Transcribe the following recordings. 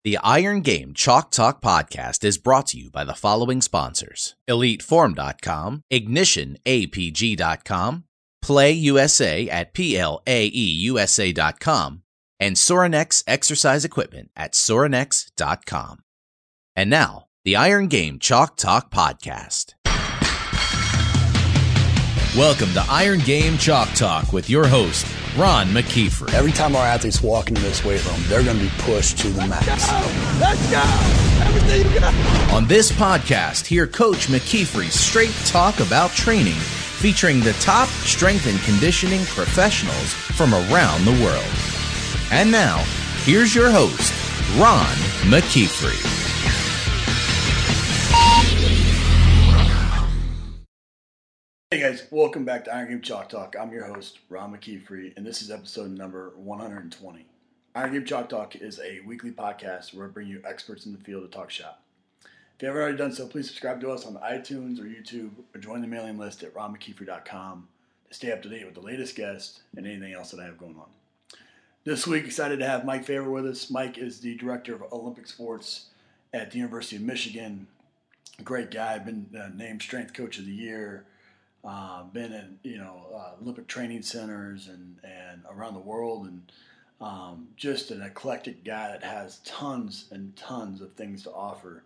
The Iron Game Chalk Talk podcast is brought to you by the following sponsors: EliteForm.com, IgnitionAPG.com, PlayUSA at PLAEUSA.com, and Sorinex Exercise Equipment at Sorinex.com. And now, the Iron Game Chalk Talk podcast. Welcome to Iron Game Chalk Talk with your host, Ron McKeefer. Every time our athletes walk into this weight room, they're going to be pushed to the max. Let's go! Everything you got! On this podcast, hear Coach McKeefer's straight talk about training, featuring the top strength and conditioning professionals from around the world. And now, here's your host, Ron McKeefer. Hey guys, welcome back to Iron Game Chalk Talk. I'm your host, Ron McKeefer, and this is episode number 120. Iron Game Chalk Talk is a weekly podcast where I bring you experts in the field to talk shop. If you haven't already done so, please subscribe to us on iTunes or YouTube, or join the mailing list at ronmckeefer.com to stay up to date with the latest guests and anything else that I have going on. This week, excited to have Mike Faber with us. Mike is the director of Olympic sports at the University of Michigan. Great guy, been named Strength Coach of the Year. Been in Olympic training centers and around the world, and just an eclectic guy that has tons and tons of things to offer,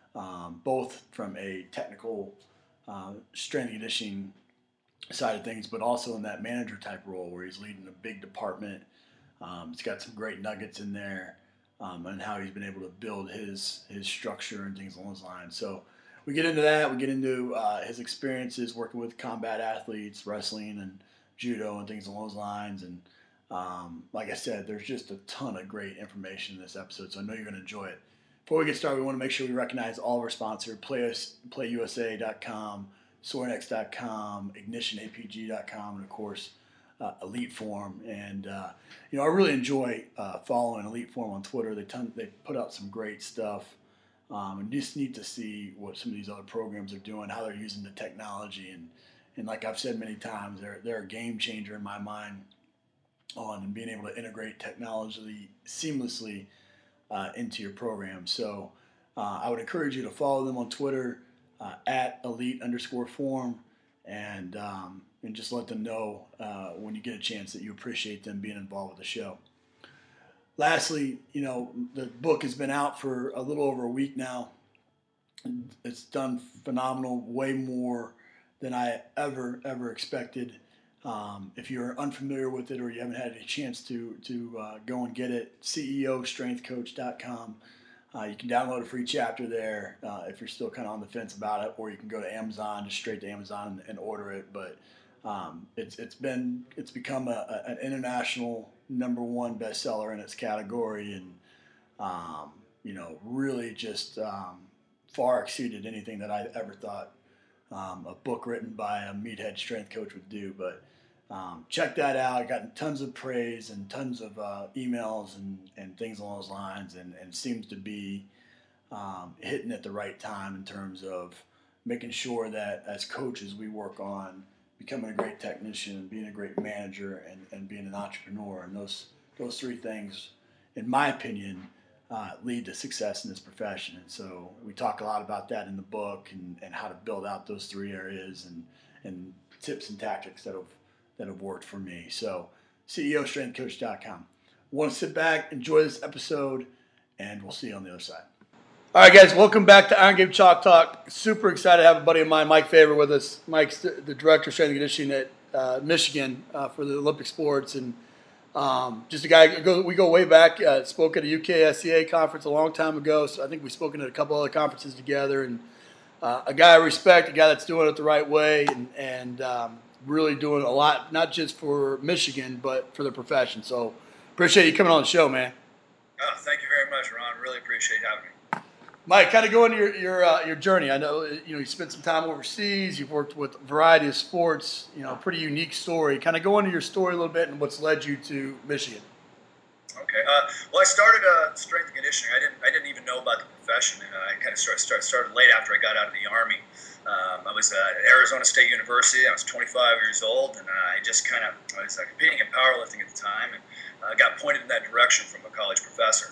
both from a technical strength and conditioning side of things, but also in that manager type role where he's leading a big department. He's got some great nuggets in there, and how he's been able to build his structure and things along those lines. So we get into that. We get into his experiences working with combat athletes, wrestling and judo and things along those lines. And like I said, there's just a ton of great information in this episode, so I know you're going to enjoy it. Before we get started, we want to make sure we recognize all of our sponsors: PlayUSA.com, Sorinex.com, IgnitionAPG.com, and of course, EliteForm. And I really enjoy following EliteForm on Twitter. They put out some great stuff. And just need to see what some of these other programs are doing, how they're using the technology, and like I've said many times, they're a game changer in my mind on being able to integrate technology seamlessly into your program. So I would encourage you to follow them on Twitter at @elite_form, and just let them know when you get a chance that you appreciate them being involved with the show. Lastly, the book has been out for a little over a week now. It's done phenomenal, way more than I ever expected. If you're unfamiliar with it or you haven't had a chance to go and get it, CEOstrengthcoach.com. You can download a free chapter there if you're still kind of on the fence about it, or you can go to Amazon, just straight to Amazon and order it. But it's become an international #1 bestseller in its category, and really just far exceeded anything that I ever thought a book written by a meathead strength coach would do. But check that out. I got tons of praise and tons of emails and things along those lines, and seems to be hitting at the right time in terms of making sure that as coaches we work on becoming a great technician, being a great manager, and being an entrepreneur. And those three things, in my opinion, lead to success in this profession. And so we talk a lot about that in the book, and how to build out those three areas, and tips and tactics that have worked for me. So CEOstrengthcoach.com. Want to sit back, enjoy this episode, and we'll see you on the other side. All right, guys, welcome back to Iron Game Chalk Talk. Super excited to have a buddy of mine, Mike Faber, with us. Mike's the director of strength and conditioning at Michigan for the Olympic sports, and just a guy. We go way back. Spoke at a UKSCA conference a long time ago, so I think we've spoken at a couple other conferences together. And a guy I respect, a guy that's doing it the right way, and really doing a lot, not just for Michigan, but for the profession. So appreciate you coming on the show, man. Oh, thank you very much, Ron. Really appreciate having me. Mike, kind of go into your journey. I know you spent some time overseas. You've worked with a variety of sports. Pretty unique story. Kind of go into your story a little bit and what's led you to Michigan. Okay. Well, I started strength and conditioning. I didn't even know about the profession. I kind of started late after I got out of the Army. I was at Arizona State University. I was 25 years old, and I was competing in powerlifting at the time, and got pointed in that direction from a college professor.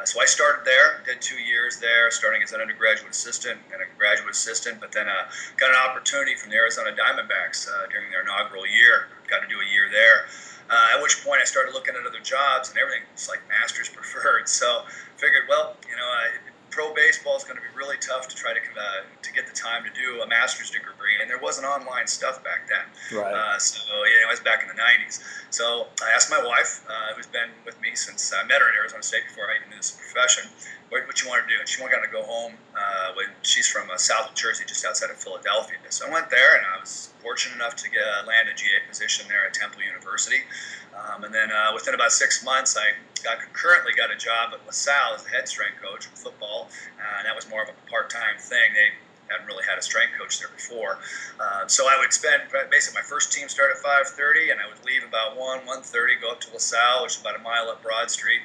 So I started there, did 2 years there, starting as an undergraduate assistant and a graduate assistant, but then got an opportunity from the Arizona Diamondbacks during their inaugural year. Got to do a year there. At which point I started looking at other jobs, and everything was like master's preferred. So figured, well, pro baseball is going to be really tough to try to get the time to do a master's degree, and there wasn't online stuff back then. Right. So it was back in the 90s. So I asked my wife, who's been with me since I met her at Arizona State before I even knew this profession, what you want to do. And she wanted to go home when she's from South Jersey, just outside of Philadelphia. So I went there, and I was fortunate enough to land a GA position there at Temple University. And then within about 6 months, I concurrently got a job at LaSalle as the head strength coach for football, and that was more of a part-time thing. They hadn't really had a strength coach there before. So I would spend, basically my first team started at 5:30, and I would leave about 1:30, go up to LaSalle, which is about a mile up Broad Street,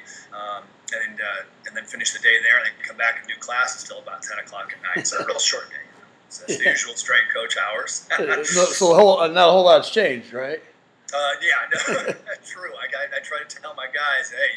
and then finish the day there, and then come back and do classes till about 10 o'clock at night. So a real short day. So it's the usual strength coach hours. So not a whole lot's changed, right? True. I try to tell my guys, hey,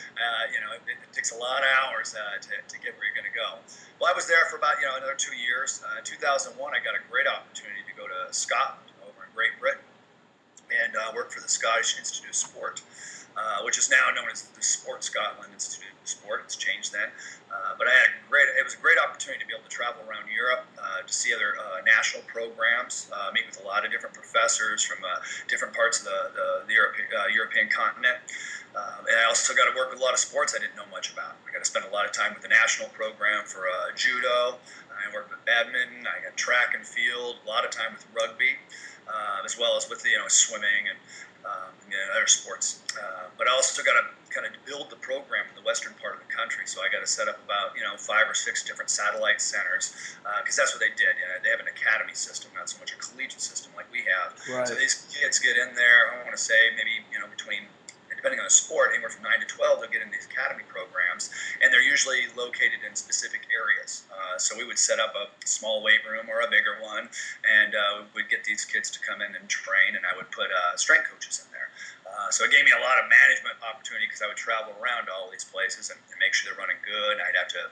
it takes a lot of hours to get where you're going to go. Well, I was there for about another 2 years. In 2001, I got a great opportunity to go to Scotland over in Great Britain and work for the Scottish Institute of Sport, which is now known as the Sport Scotland Institute of Sport. It's changed then. But it was a great opportunity to be able to travel around Europe, to see other national programs, meet with a lot of different professors from different parts of the European continent. And I also got to work with a lot of sports I didn't know much about. I got to spend a lot of time with the national program for judo. I worked with badminton. I got track and field. A lot of time with rugby, as well as with swimming and other sports. But I also got to kind of build the program in the western part of the country. So I got to set up about 5 or 6 different satellite centers, because that's what they did. They have an academy system, not so much a collegiate system like we have. Right. So these kids get in there. I want to say maybe between, depending on the sport, anywhere from 9 to 12, they'll get in these academy programs, and they're usually located in specific areas. So we would set up a small weight room or a bigger one, and we'd get these kids to come in and train, and I would put strength coaches in there. So it gave me a lot of management opportunity, because I would travel around to all these places and make sure they're running good. I'd have to,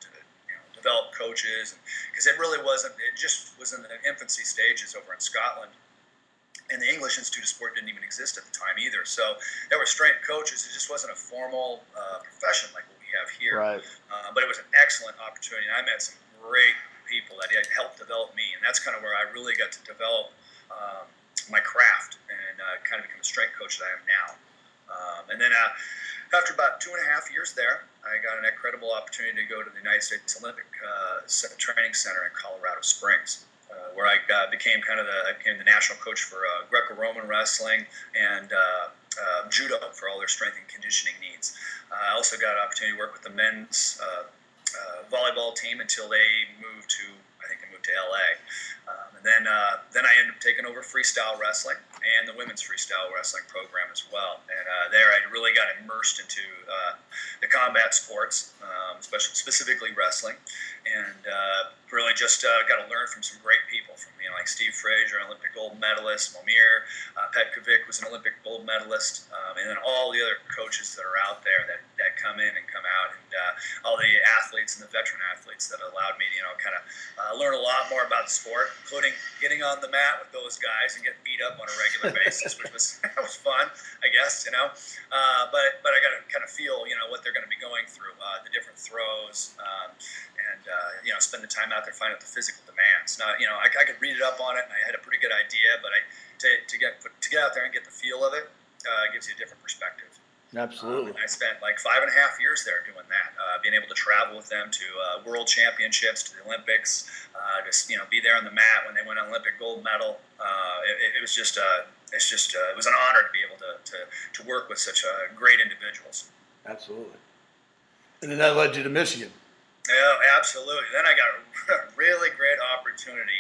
develop coaches, because it just was in the infancy stages over in Scotland. And the English Institute of Sport didn't even exist at the time either. So there were strength coaches. It just wasn't a formal profession like what we have here. Right. But it was an excellent opportunity. And I met some great people that helped develop me. And that's kind of where I really got to develop my craft and kind of become a strength coach that I am now. And then after about 2.5 years there, I got an incredible opportunity to go to the United States Olympic Training Center in Colorado Springs, where I became the national coach for Greco-Roman wrestling and judo for all their strength and conditioning needs. I also got an opportunity to work with the men's volleyball team until they moved to LA. And then I ended up taking over freestyle wrestling and the women's freestyle wrestling program as well. And there I really got immersed into the combat sports, specifically wrestling, and really just got to learn from some great people, from like Steve Frazier, an Olympic gold medalist, Momir Petkovic was an Olympic gold medalist, and then all the other coaches that are out there that come in and come out, and all the athletes and the veteran athletes that allowed me to kind of learn a lot more about the sport, including getting on the mat with those guys and getting beat up on a regular basis, which was fun, I guess, but I got to kind of feel what they're going to be going through, the different throws, and spend the time out there finding out the physical demands. Now, I could read it up on it, and I had a pretty good idea, but to get out there and get the feel of it gives you a different perspective. Absolutely. I spent like 5.5 years there doing that, being able to travel with them to world championships, to the Olympics, just be there on the mat when they won an Olympic gold medal. It was just it was an honor to be able to work with such great individuals. Absolutely. And then that led you to Michigan. Yeah, absolutely. Then I got a really great opportunity.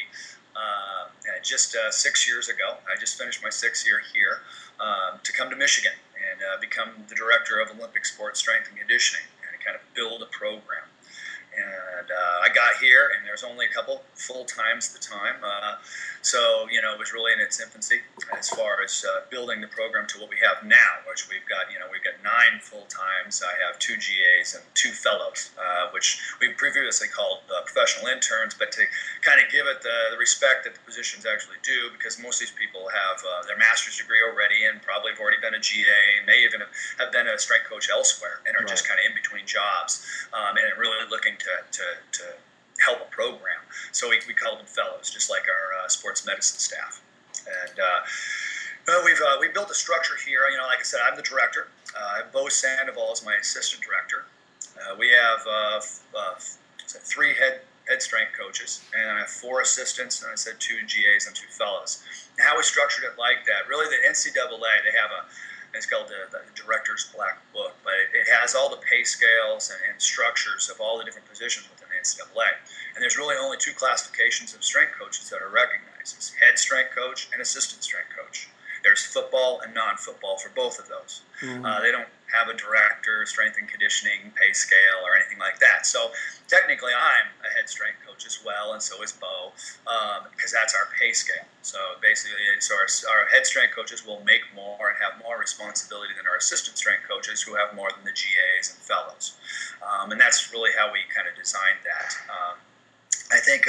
Just 6 years ago, I just finished my 6th year here, to come to Michigan and become the director of Olympic Sports Strength and Conditioning, and kind of build a program. And I got got here, and there's only a couple full times at the time. So, it was really in its infancy as far as building the program to what we have now, which we've got 9 full times. I have 2 GAs and 2 fellows, which we previously called professional interns, but to kind of give it the respect that the positions actually do, because most of these people have their master's degree already and probably have already been a GA, may even have been a strength coach elsewhere, and are just kind of in between jobs, and really looking to help a program. So we call them fellows, just like our sports medicine staff. And we built a structure here. Like I said, I'm the director. Bo Sandoval is my assistant director. We have 3 head strength coaches, and I have 4 assistants, and I said 2 GAs and 2 fellows. And how we structured it like that, really the NCAA, they have it's called the Director's Black Book, but it has all the pay scales and structures of all the different positions within the NCAA. And there's really only 2 classifications of strength coaches that are recognized. It's head strength coach and assistant strength coach. There's football and non-football for both of those. Mm-hmm. They don't have a director, strength and conditioning, pay scale, or anything like that. So technically I'm a head strength coach as well, and so is Bo, because that's our pay scale. So basically, our head strength coaches will make more and have more responsibility than our assistant strength coaches, who have more than the GAs and fellows. And that's really how we kind of designed that. I think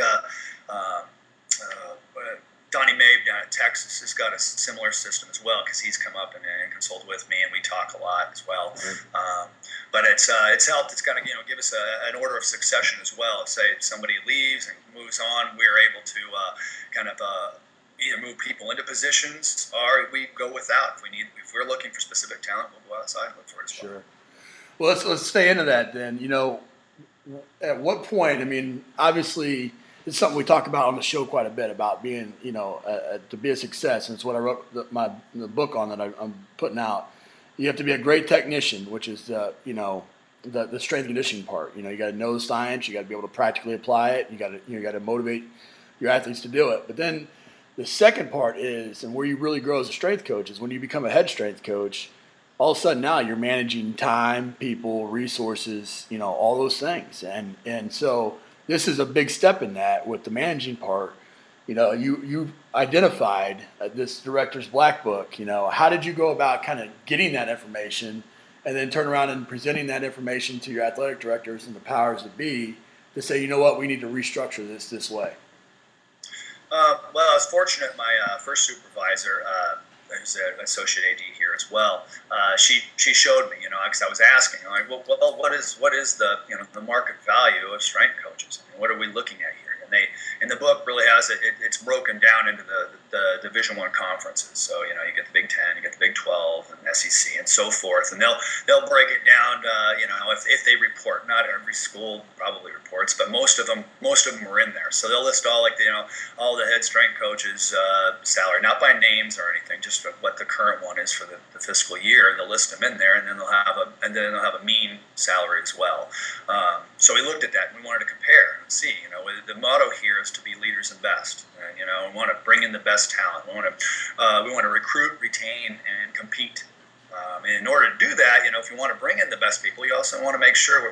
Donnie Mabe down in Texas has got a similar system as well, because he's come up and consulted with me, and we talk a lot as well. Mm-hmm. But it's helped. It's kind of give us an order of succession as well. If, say, somebody leaves and moves on, we're able to kind of either move people into positions, or we go without. If we're looking for specific talent, we'll go outside and look for it as well. Sure. Well, let's stay into that then. At what point? I mean, obviously, it's something we talk about on the show quite a bit, about being, to be a success. And it's what I wrote the book on that I'm putting out. You have to be a great technician, which is the strength and conditioning part. You got to know the science. You got to be able to practically apply it. You got to motivate your athletes to do it. But then the second part is, and where you really grow as a strength coach, is when you become a head strength coach. All of a sudden now you're managing time, people, resources, all those things, and so this is a big step in that with the managing part. You identified this Director's Black Book. How did you go about kind of getting that information, and then turn around and presenting that information to your athletic directors and the powers that be to say, you know what, we need to restructure this way? Well, I was fortunate. My first supervisor, who's an associate AD here as well, she showed me, because I was asking, well, what is the the market value of strength coaches? I mean, what are we looking at here? And the book really has it's broken down into the Division I conferences. So you get the Big 10, you get the Big 12, and SEC, and so forth. And they'll break it down. If they report, not every school probably reports, but most of them are in there. So they'll list all all the head strength coaches' salary, not by names or anything, just what the current one is for the fiscal year. They'll list them in there, and then they'll have a mean salary as well. So we looked at that, and we wanted to compare and see. The motto here is to be leaders and best. We want to bring in the best talent. We want to recruit, retain, and compete. And in order to do that, if you want to bring in the best people, you also want to make sure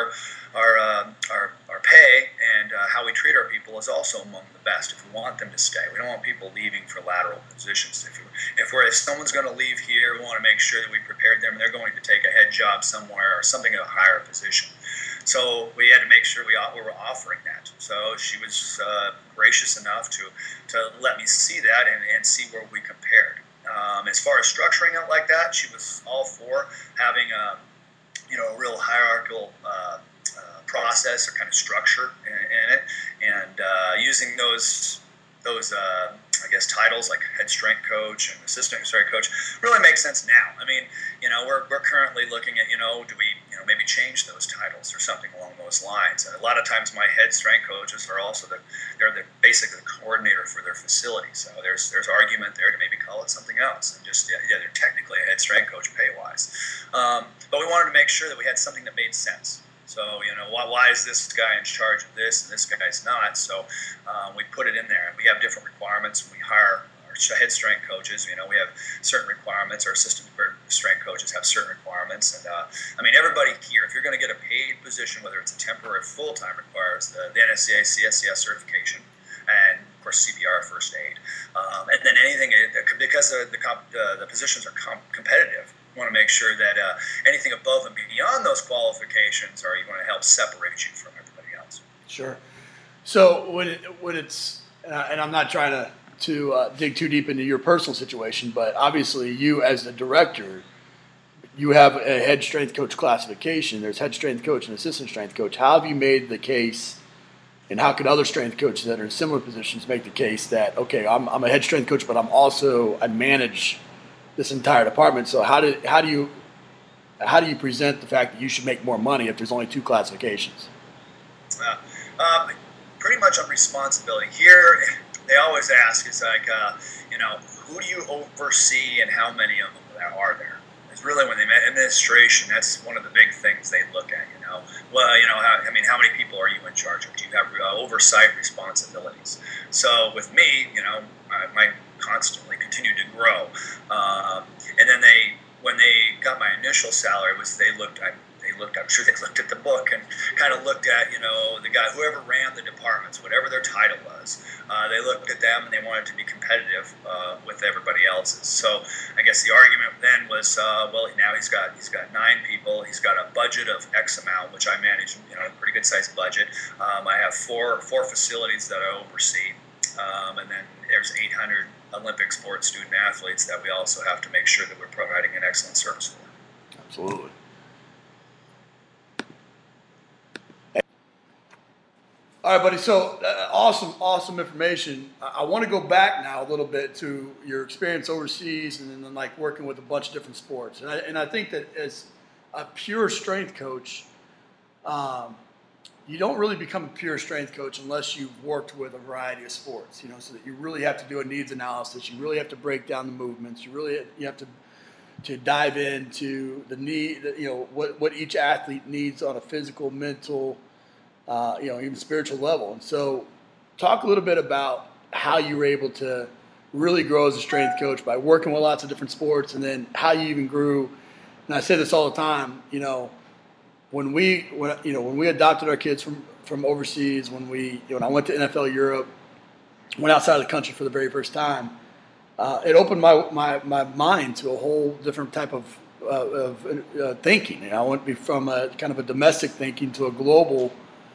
our pay and how we treat our people is also among the best. If we want them to stay, we don't want people leaving for lateral positions. If someone's going to leave here, we want to make sure that we prepared them, and they're going to take a head job somewhere or something at a higher position. So we had to make sure we were offering that. So she was gracious enough to let me see that and see where we compared. As far as structuring it like that, she was all for having a real hierarchical process or kind of structure in it, and using those I guess titles like head strength coach and assistant strength coach really makes sense now. I mean, we're currently looking at do we maybe change those titles or something along those lines. And a lot of times my head strength coaches are also basically the coordinator for their facility. So there's argument there to maybe call it something else, and just they're technically a head strength coach pay wise. But we wanted to make sure that we had something that made sense. So, why is this guy in charge of this and this guy's not? So we put it in there, and we have different requirements when we hire our head strength coaches. We have certain requirements. Our assistant strength coaches have certain requirements. And I mean, everybody here, if you're going to get a paid position, whether it's a temporary or full-time, requires the NSCA CSCS certification and, of course, CPR, first aid. And then anything, because the positions are competitive, you want to make sure that anything above and beyond those qualifications are you want to help separate you from everybody else. Sure. So when it's and I'm not trying to dig too deep into your personal situation, but obviously you as the director, you have a head strength coach classification. There's head strength coach and assistant strength coach. How have you made the case, and how could other strength coaches that are in similar positions make the case that, okay, I'm a head strength coach, but I manage this entire department. So how do you present the fact that you should make more money if there's only two classifications? Pretty much on responsibility. Here, they always ask, is like, who do you oversee and how many of them are there? It's really when they met administration, that's one of the big things they look at, Well, how many people are you in charge of? Do you have oversight responsibilities? So with me, I constantly continue to grow. And then when they got my initial salary, I'm sure they looked at the book and kind of looked at, the guy, whoever ran the departments, whatever their title was, they looked at them and they wanted to be competitive with everybody else's. So I guess the argument then was, now he's got 9 people, he's got a budget of X amount, which I manage, a pretty good sized budget. I have four facilities that I oversee, and then there's 800 Olympic sports student athletes that we also have to make sure that we're providing an excellent service for. Absolutely. All right, buddy. So awesome information. I want to go back now a little bit to your experience overseas and then like working with a bunch of different sports. And I think that as a pure strength coach, you don't really become a pure strength coach unless you've worked with a variety of sports. So that you really have to do a needs analysis. You really have to break down the movements. You have to dive into the need. What each athlete needs on a physical, mental, even spiritual level. And so talk a little bit about how you were able to really grow as a strength coach by working with lots of different sports, and then how you even grew. And I say this all the time, when we adopted our kids from overseas, when I went to NFL Europe, went outside of the country for the very first time, it opened my mind to a whole different type of thinking. I went from a kind of a domestic thinking to a global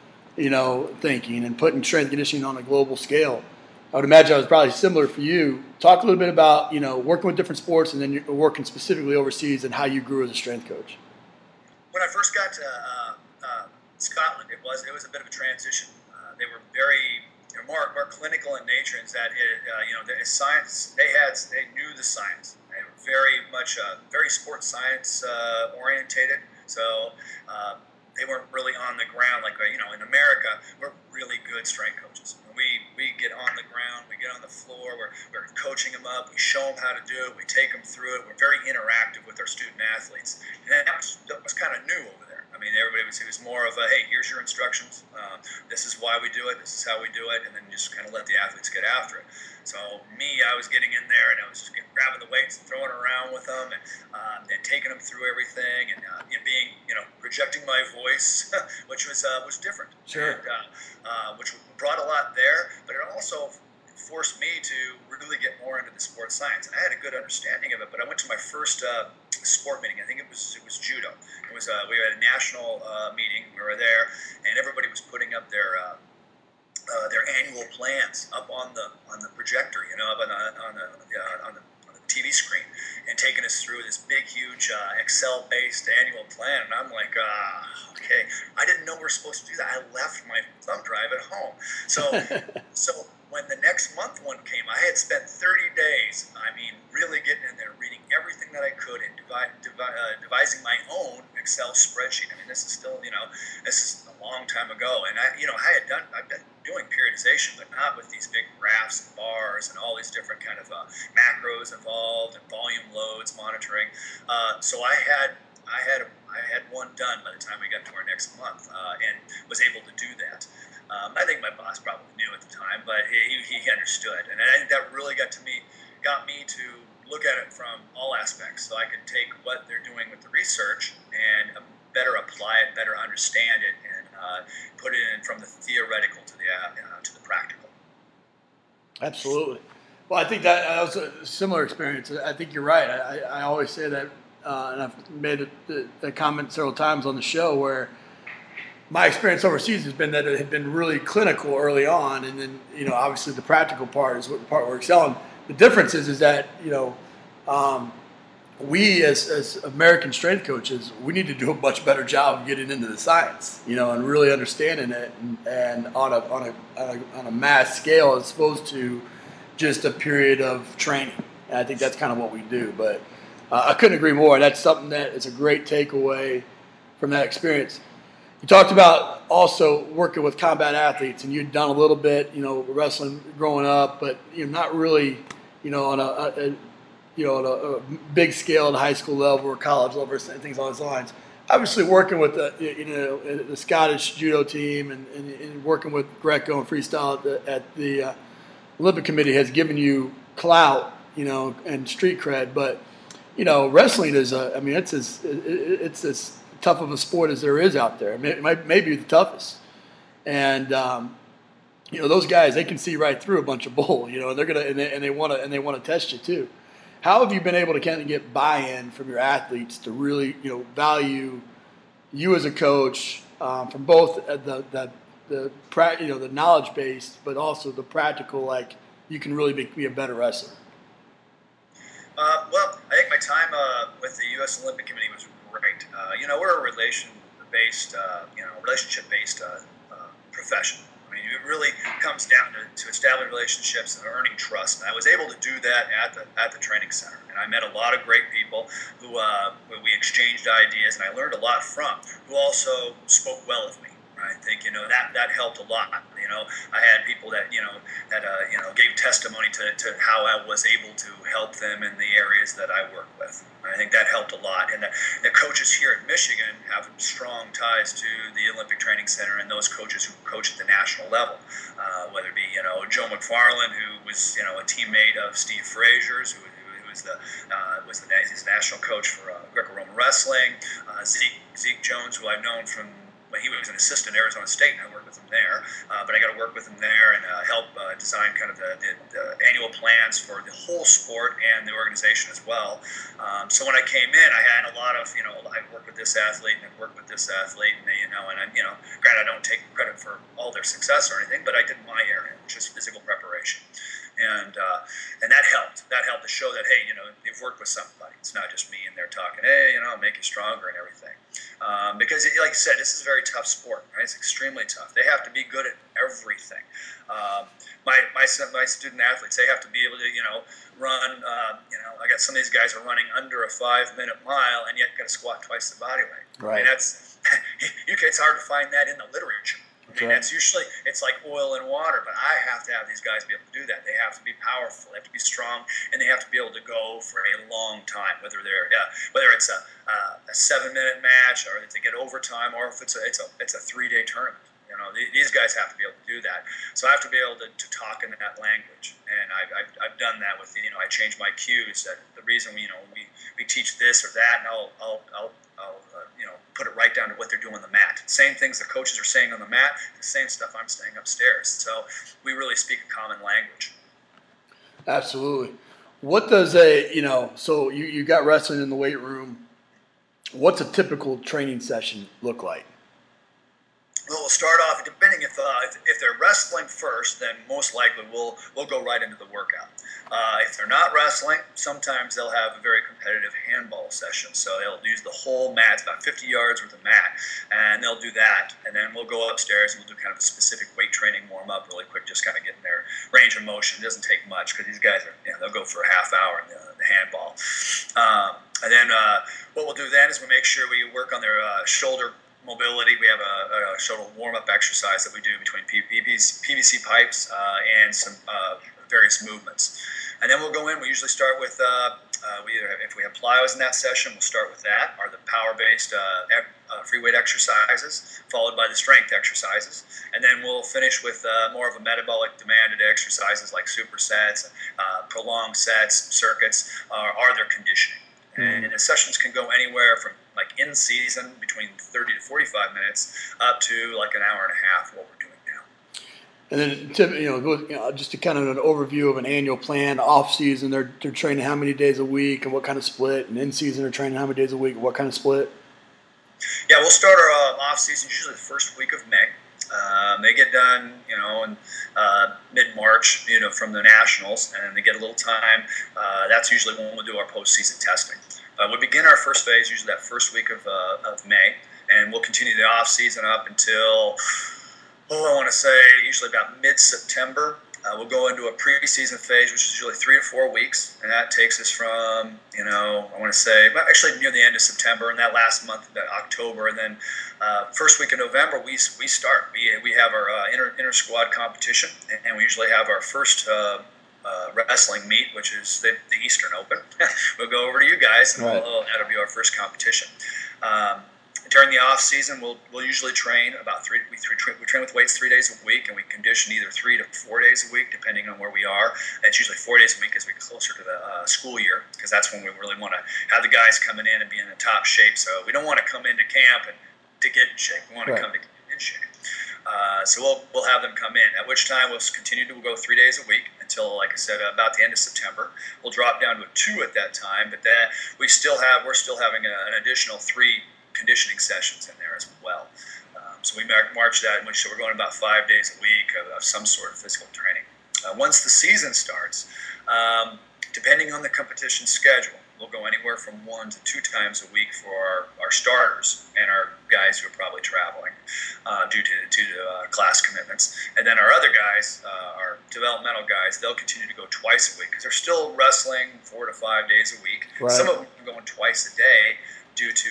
thinking, and putting strength conditioning on a global scale. I would imagine it was probably similar for you. Talk a little bit about, working with different sports and then you're working specifically overseas and how you grew as a strength coach. When I first got to Scotland, it was a bit of a transition. They were more clinical in nature, in that the science they knew the science. They were very much very sports science orientated. So they weren't really on the ground like in America. We're really good strength coaches. We get on the ground, we get on the floor, we're coaching them up, we show them how to do it, we take them through it. We're very interactive with our student athletes, and that was kind of new over there. I mean, it was more of a, hey, here's your instructions, this is why we do it, this is how we do it, and then just kind of let the athletes get after it. So I was getting in there and I was just grabbing the weights and throwing it around with them, and taking them through everything, and being projecting my voice, which was different. Sure. And, which brought a lot there, but it also forced me to really get more into the sports science. And I had a good understanding of it, but I went to my first sport meeting. I think it was judo. It was we had a national meeting. We were there, and everybody was putting up their annual plans up on the projector, up on the TV screen, and taking us through this big, huge Excel-based annual plan. And I'm like, okay, I didn't know we were supposed to do that. I left my thumb drive at home. So when the next month one came, I had spent 30 days, really getting in there, reading everything that I could, and devising my own Excel spreadsheet. This is still, this is a long time ago. And I've been doing periodization, but not with these big graphs and bars and all these different kind of macros involved and volume loads monitoring. So I had one done by the time we got to our next month, and was able to do that. I think my boss probably knew at the time, but he understood, and I think that really got me to look at it from all aspects aspects, so I can take what they're doing with the research and better apply it, better understand it, and put it in from the theoretical to the practical. Absolutely. Well, I think that was a similar experience. I think you're right. I always say that, and I've made the comment several times on the show, where my experience overseas has been that it had been really clinical early on, and then obviously the practical part is what the part we're excelling. The difference is that we as American strength coaches, we need to do a much better job of getting into the science, and really understanding it, and on a mass scale as opposed to just a period of training. And I think that's kind of what we do. But I couldn't agree more. That's something that is a great takeaway from that experience. You talked about also working with combat athletes, and you'd done a little bit, wrestling growing up, but not really, on a big scale at a high school level or college level or things along those lines. Obviously, working with the Scottish judo team and working with Greco and freestyle at the Olympic Committee has given you clout, and street cred. But wrestling is it's as tough of a sport as there is out there. It might be the toughest. And those guys, they can see right through a bunch of bull. And they're gonna and they want to test you too. How have you been able to kind of get buy-in from your athletes to really, value you as a coach from both the knowledge base, but also the practical, like you can really be a better wrestler? Well, I think my time with the U.S. Olympic Committee was great. We're a relationship-based profession. I mean, it really comes down to establish relationships and earning trust. And I was able to do that at the training center. And I met a lot of great people who we exchanged ideas, and I learned a lot from, who also spoke well of me. I think that helped a lot. I had people that gave testimony to how I was able to help them in the areas that I work with. I think that helped a lot. And the coaches here at Michigan have strong ties to the Olympic Training Center and those coaches who coach at the national level, whether it be Joe McFarland, who was a teammate of Steve Frazier's, who was his national coach for Greco-Roman wrestling, Zeke Jones, who I've known from. He was an assistant at Arizona State, and I worked with him there. But I got to work with him there and help design kind of the annual plans for the whole sport and the organization as well. So when I came in, I had a lot of, I worked with this athlete and I worked with this athlete, and granted, I don't take credit for all their success or anything, but I did my area, which is physical preparation. And that helped. That helped to show that, hey, you've worked with somebody. It's not just me and they're talking, hey, make you stronger and everything. Because, like you said, this is a very tough sport, right? It's extremely tough. They have to be good at everything. My student athletes, they have to be able to, run. I got some of these guys are running under a 5-minute mile, and yet got to squat twice the body weight. Right. I mean, it's hard to find that in the literature. That's usually, it's like oil and water, but I have to have these guys be able to do that. They have to be powerful, they have to be strong, and they have to be able to go for a long time, whether it's a 7-minute match, or to get overtime, or if it's a 3-day tournament. These guys have to be able to do that. So I have to be able to talk in that language, and I've done that with I change my cues. That the reason we teach this or that, and I'll put it right down to what they're doing on the mat. Same things the coaches are saying on the mat, the same stuff I'm saying upstairs. So we really speak a common language. Absolutely. What does so you got wrestling in the weight room. What's a typical training session look like? Well, we'll start off, depending if they're wrestling first, then most likely we'll go right into the workout. If they're not wrestling, sometimes they'll have a very competitive handball session. So they'll use the whole mat, it's about 50 yards worth of mat, and they'll do that. And then we'll go upstairs and we'll do kind of a specific weight training warm-up really quick, just kind of getting their range of motion. It doesn't take much because these guys they'll go for a half hour in the handball. And then what we'll do then is we make sure we work on their shoulder mobility. We have a shoulder warm-up exercise that we do between PVC pipes and some various movements. And then we'll go in. We usually start with, if we have plyos in that session, we'll start with that, or the power-based free weight exercises, followed by the strength exercises. And then we'll finish with more of a metabolic demanded exercises like supersets, prolonged sets, circuits, are their conditioning. And the sessions can go anywhere from like in season between 30 to 45 minutes up to like an hour and a half, what we're doing now. And then, just to kind of an overview of an annual plan, off season, they're training how many days a week and what kind of split, and in season, they're training how many days a week and what kind of split? Yeah, we'll start our off season usually the first week of May. They get done, in mid-March, from the Nationals, and they get a little time. That's usually when we'll do our postseason testing. We begin our first phase usually that first week of May, and we'll continue the off season up until, I want to say usually about mid-September. We'll go into a preseason phase, which is usually 3 to 4 weeks, and that takes us from, I want to say, actually near the end of September, and that last month, October, and then first week of November, we start. We have our inter-squad competition, and we usually have our first wrestling meet, which is the Eastern Open. We'll go over to you guys, and that'll be our first competition. During the off season, we'll usually train about we train with weights 3 days a week, and we condition either 3 to 4 days a week, depending on where we are. It's usually 4 days a week as we get closer to the school year, because that's when we really want to have the guys coming in and be in the top shape. So we don't want to come into camp and to get in shape. We want to come to get in shape. So we'll have them come in, at which time we'll continue to go 3 days a week until, like I said, about the end of September. We'll drop down to 2 at that time, but then we're still having an additional 3 conditioning sessions in there as well. So we march that, so we're going about 5 days a week of some sort of physical training. Once the season starts, depending on the competition schedule, we'll go anywhere from 1 to 2 times a week for our starters and our guys who are probably traveling due to class commitments. And then our other guys, our developmental guys, they'll continue to go twice a week because they're still wrestling 4 to 5 days a week. Right. Some of them are going twice a day due to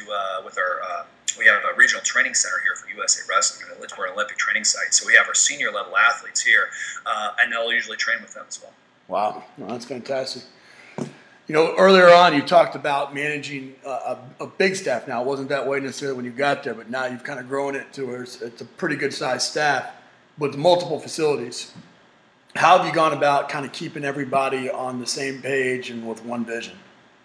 we have a regional training center here for USA Wrestling. We're an Olympic training site, so we have our senior level athletes here, and they'll usually train with them as well. Wow, that's fantastic. Earlier on you talked about managing a big staff. Now, it wasn't that way necessarily when you got there, but now you've kind of grown it to where it's a pretty good sized staff with multiple facilities. How have you gone about kind of keeping everybody on the same page and with one vision?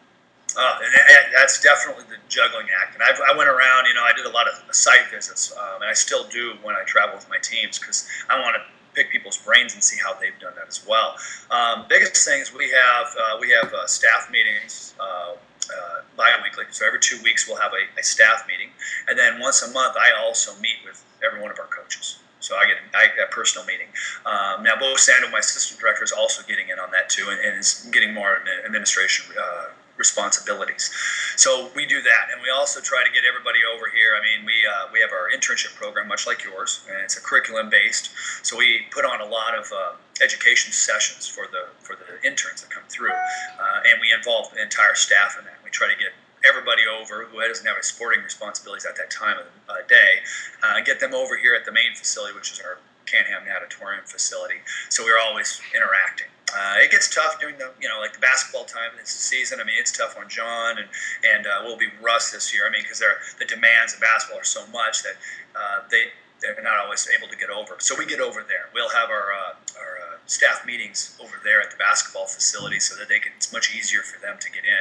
And that's definitely the juggling act. And I went around, I did a lot of site visits, and I still do when I travel with my teams because I want to pick people's brains and see how they've done that as well. Biggest thing is we have staff meetings bi-weekly. So every 2 weeks we'll have a staff meeting, and then once a month I also meet with every one of our coaches. So I get a personal meeting. Now, Bo Sando, my assistant director, is also getting in on that too, and is getting more administration responsibilities. So we do that, and we also try to get everybody over here. I mean, we have our internship program, much like yours, and it's a curriculum based. So we put on a lot of education sessions for the interns that come through, and we involve the entire staff in that. We try to get everybody over who doesn't have any sporting responsibilities at that time of the day, get them over here at the main facility, which is our Canham Natatorium facility. So we're always interacting. It gets tough during the the basketball time. It's the season. I mean, it's tough on John and will be Russ this year. I mean, because the demands of basketball are so much that they're not always able to get over. So we get over there. We'll have our staff meetings over there at the basketball facility so that it's much easier for them to get in.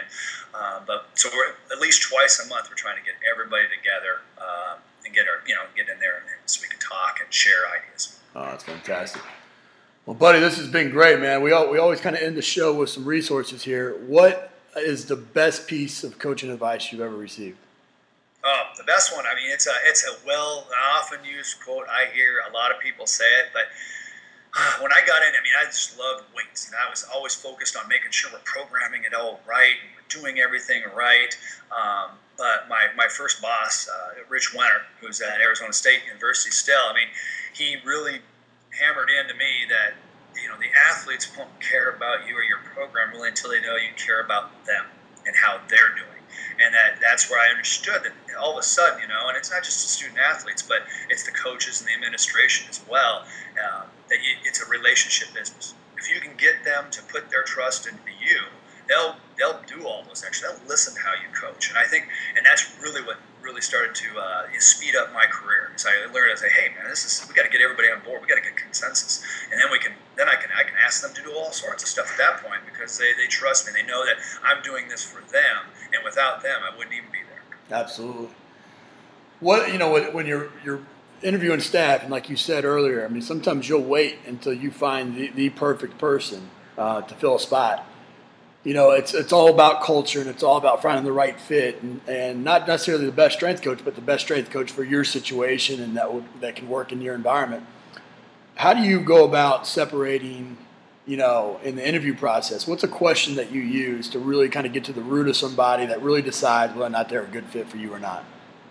So we're at least twice a month we're trying to get everybody together and get in there so we can talk and share ideas. Oh, that's fantastic. Well, buddy, this has been great, man. We always kind of end the show with some resources here. What is the best piece of coaching advice you've ever received? The best one, I mean, it's a often used quote. I hear a lot of people say it, but when I got in, I mean, I just loved weights, and I was always focused on making sure we're programming it all right, and we're doing everything right. But my first boss, Rich Wenner, who's at Arizona State University still, I mean, he really hammered into me that the athletes won't care about you or your program really until they know you care about them and how they're doing. And that's where I understood that all of a sudden, and it's not just the student athletes, but it's the coaches and the administration as well, that it's a relationship business. If you can get them to put their trust into you, they'll do all those extra. They'll listen to how you coach. And I think, and that's really what really started to speed up my career. So I learned, I say, hey man, we got to get everybody on board. We got to get consensus, and then I can ask them to do all sorts of stuff at that point because they trust me. They know that I'm doing this for them, and without them, I wouldn't even be there. Absolutely. When you're interviewing staff, and like you said earlier, I mean, sometimes you'll wait until you find the perfect person to fill a spot. It's all about culture, and it's all about finding the right fit, and not necessarily the best strength coach, but the best strength coach for your situation, and that can work in your environment. How do you go about separating, in the interview process? What's a question that you use to really kind of get to the root of somebody that really decides whether or not they're a good fit for you or not?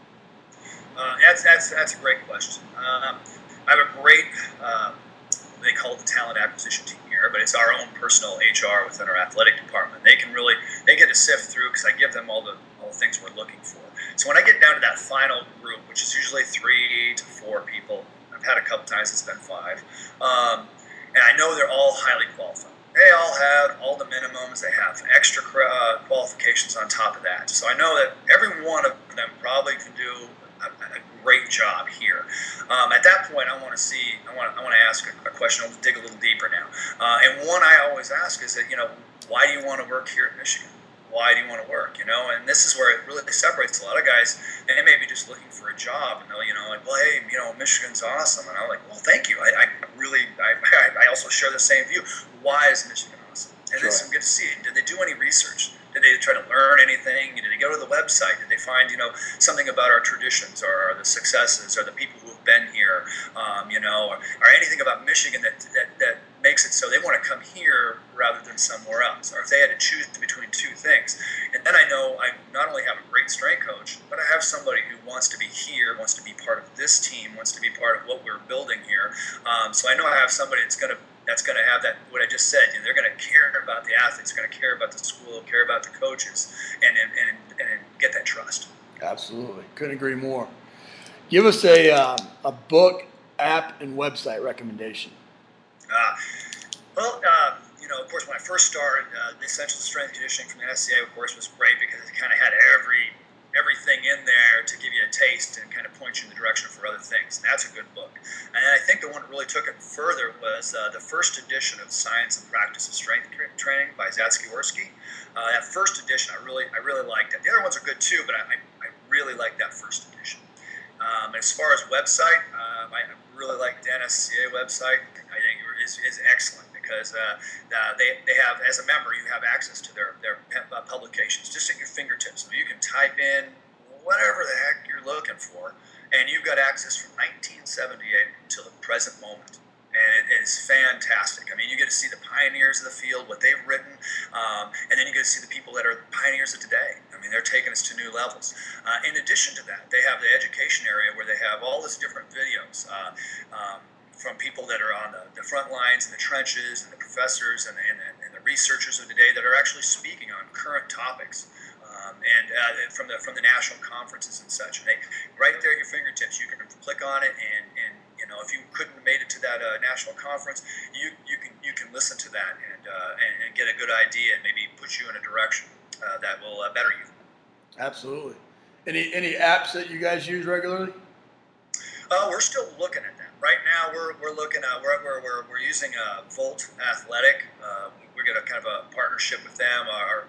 That's a great question. I have a great, they call it the talent acquisition team here, but it's our own personal HR within our athletic department. They get to sift through because I give them all the things we're looking for. So when I get down to that final group, which is usually 3 to 4 people, I've had a couple times it's been 5, and I know they're all highly qualified. They all have all the minimums. They have extra qualifications on top of that. So I know that every one of them probably can do a great job here. At that point, I want to ask a question. I'll dig a little deeper now. And one I always ask is that, why do you want to work here at Michigan? Why do you want to work? And this is where it really separates a lot of guys. And they may be just looking for a job, and they'll, well, hey, Michigan's awesome. And I'm like, well, thank you. I also share the same view. Why is Michigan awesome? And Sure. It's good to see. Did they do any research? Did they try to learn anything? Did they go to the website? Did they find, something about our traditions or the successes or the people who have been here, or anything about Michigan that makes it so they want to come here rather than somewhere else? Or if they had to choose between 2 things. And then I know I not only have a great strength coach, but I have somebody who wants to be here, wants to be part of this team, wants to be part of what we're building here. So I know I have somebody that's going to have that, what I just said. They're going to care about the athletes, going to care about the school, care about the coaches, and get that trust. Absolutely. Couldn't agree more. Give us a book, app, and website recommendation. Of course, when I first started, the Essential Strength Conditioning from the SCA, of course, was great because it kind of had everything in there to give you a taste and kind of point you in the direction for other things. And that's a good book. And I think the one that really took it further was the first edition of Science and Practice of Strength Training by Zatsiorsky. That first edition, I really liked it. The other ones are good too, but I really liked that first edition. As far as website, I really like the NSCA website. I think is excellent because they have, as a member, you have access to their publications just at your fingertips. So you can type in whatever the heck you're looking for, and you've got access from 1978 until the present moment. And it is fantastic. I mean, you get to see the pioneers of the field, what they've written, and then you get to see the people that are pioneers of today. I mean, they're taking us to new levels. In addition to that, they have the education area where they have all these different videos from people that are on the front lines and the trenches and the professors and the researchers of today that are actually speaking on current topics. And from the national conferences and such. And right there at your fingertips, you can click on it, and if you couldn't have made it to that national conference, you can listen to that and get a good idea and maybe put you in a direction that will better you. Absolutely. Any apps that you guys use regularly? We're still looking at that. Right now, we're looking at we're using Volt Athletic. We got a kind of a partnership with them.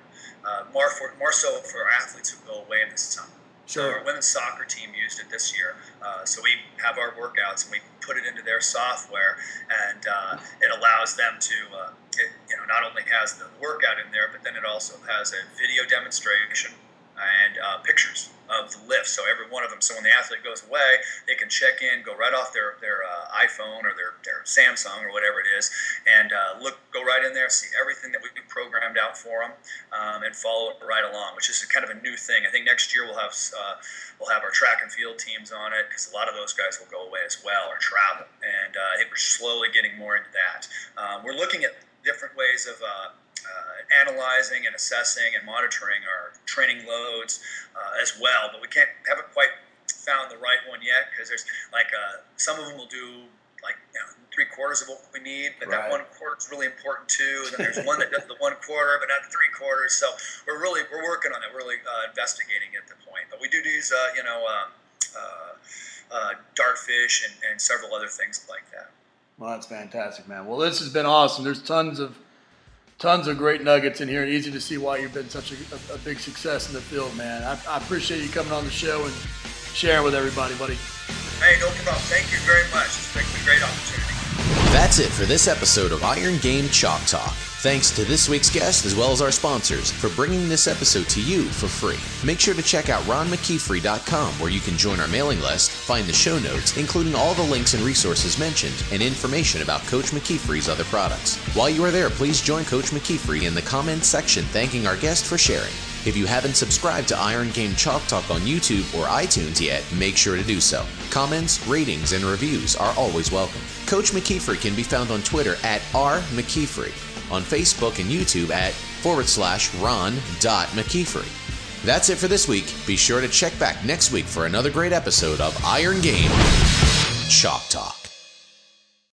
More so for athletes who go away in the summer. Sure. So our women's soccer team used it this year. So we have our workouts and we put it into their software, and it allows them to. It not only has the workout in there, but then it also has a video demonstration and pictures of the lift. So every one of them. So when the athlete goes away, they can check in, go right off their iPhone or their Samsung or whatever it is, and go right in there, see everything that we programmed out for them, and follow it right along. Which is kind of a new thing. I think next year we'll have our track and field teams on it because a lot of those guys will go away as well or travel, and I think we're slowly getting more into that. We're looking at different ways of analyzing and assessing and monitoring our training loads as well, but we haven't quite found the right one yet because there's some of them will do 3/4 of what we need, but Right. that 1/4 is really important too. Then there's one that does the 1/4, but not the 3/4. So we're working on it. We're really investigating at the point. But we do use dartfish and several other things like that. Well, that's fantastic, man. Well, this has been awesome. There's tons of great nuggets in here, and easy to see why you've been such a big success in the field, man. I appreciate you coming on the show and sharing with everybody, buddy. Hey, no problem. Thank you very much. It's been a great opportunity. That's it for this episode of Iron Game Chalk Talk. Thanks to this week's guest as well as our sponsors for bringing this episode to you for free. Make sure to check out ronmckeefery.com where you can join our mailing list, find the show notes, including all the links and resources mentioned, and information about Coach McKeefery's other products. While you are there, please join Coach McKeefery in the comments section thanking our guest for sharing. If you haven't subscribed to Iron Game Chalk Talk on YouTube or iTunes yet, make sure to do so. Comments, ratings, and reviews are always welcome. Coach McKeefery can be found on Twitter at @RMcKeefery, on Facebook and YouTube at /Ron.McKeefery. That's it for this week. Be sure to check back next week for another great episode of Iron Game Chalk Talk.